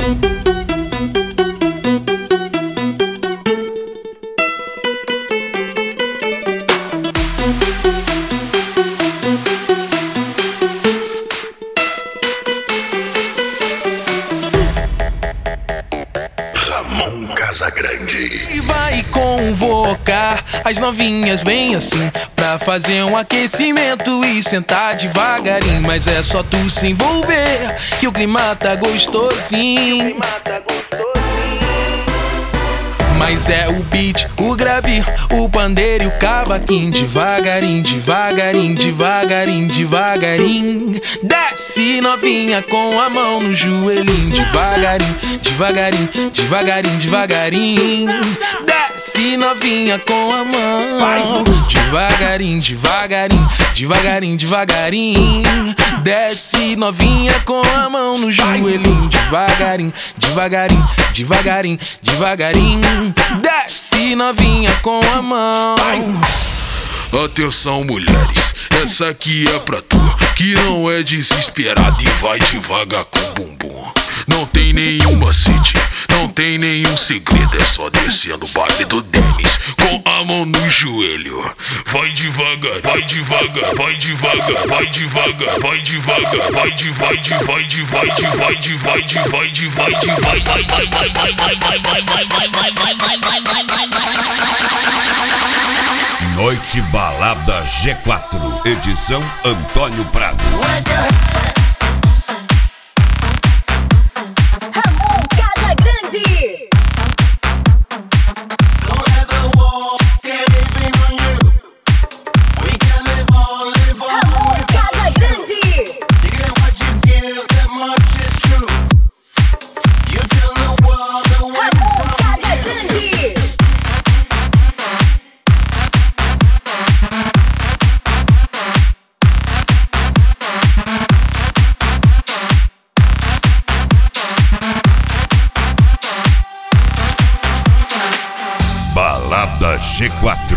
Casagrande. E vai convocar as novinhas bem assim, pra fazer um aquecimento e sentar devagarinho. Mas é só tu se envolver que o clima tá gostosinho. Mas é o beat, o grave, o pandeiro e o cavaquinho. Devagarinho, devagarinho, devagarinho, devagarinho. Desce novinha com a mão no joelhinho. Devagarinho, devagarinho, devagarinho, devagarinho. Desce novinha com a mão. Devagarinho, devagarinho, devagarinho, devagarinho. Desce novinha com a mão no joelhinho. Devagarinho, devagarinho, devagarinho, devagarinho. Desce novinha com a mão. Atenção mulheres, essa aqui é pra tu que não é desesperado e vai devagar com o bumbum. Não tem nenhum macete, não tem nenhum segredo, é só descer no baile do Dennis com a mão no joelho. Vai devagar, vai devagar, vai devagar, vai devagar, vai devagar, vai de vai de vai de vai de vai de vai de vai de vai de vai vai vai vai vai vai vai vai vai vai vai vai. Noite Balada G4, edição Antônio Prado. Ramon Casagrande. Ramon Casagrande. Balada G4.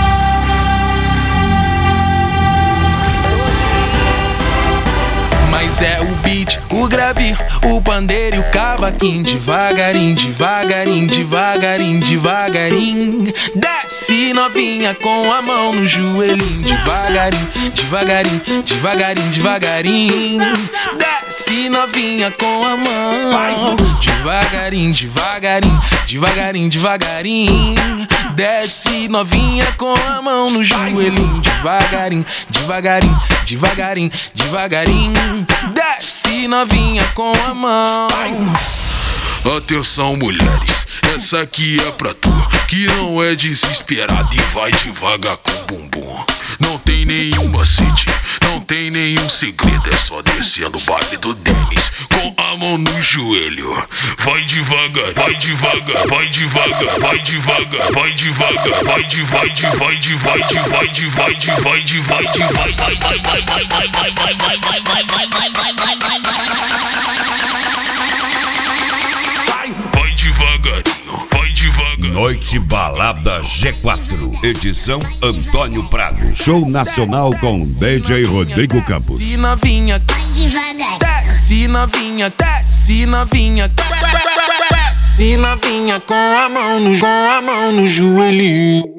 Mas é o beat, o grave, o pandeiro e o cavaquinho. Devagarinho, devagarinho, devagarinho, devagarinho. Desce novinha com a mão no joelhinho. Devagarinho, devagarinho, devagarinho, devagarinho. Desce novinha com a mão. Devagarinho, devagarinho, devagarinho, devagarinho. Desce novinha com a mão no joelhinho. Devagarinho, devagarinho, devagarinho, devagarinho. Desce novinha com a mão. Atenção mulheres, essa aqui é pra tu que não é desesperado e vai devagar com o bumbum. Não tem nenhum macete, não tem nenhum segredo, é só descer no baile do Dennis com a mão no joelho. Vai devagar, vai devagar, vai devagar, vai devagar, vai devagar, vai de vai de vai de vai de vai de vai de vai de vai de vai vai vai vai vai vai vai vai vai vai vai vai vai vai vai vai devagarinho, vai devagar. Noite Balada G4, edição Antônio Prado. Show nacional com DJ Rodrigo Campos. Desce novinha, Vai devagar. desce novinha, desce novinha, desce novinha com a mão no joelhinho.